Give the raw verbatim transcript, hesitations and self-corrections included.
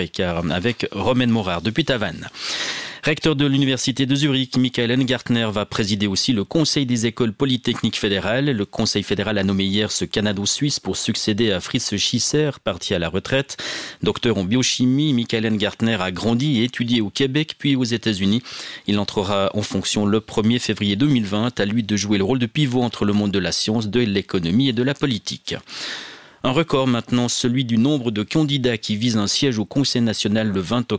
avec Romaine Morard depuis Tavannes. Recteur de l'Université de Zurich, Michael Engartner va présider aussi le Conseil des écoles polytechniques fédérales. Le Conseil fédéral a nommé hier ce Canado-Suisse pour succéder à Fritz Schisser, parti à la retraite. Docteur en biochimie, Michael Engartner a grandi et étudié au Québec puis aux États-Unis. Il entrera en fonction le premier février deux mille vingt. À lui de jouer le rôle de pivot entre le monde de la science, de l'économie et de la politique. Un record maintenant, celui du nombre de candidats qui visent un siège au Conseil national le vingt octobre.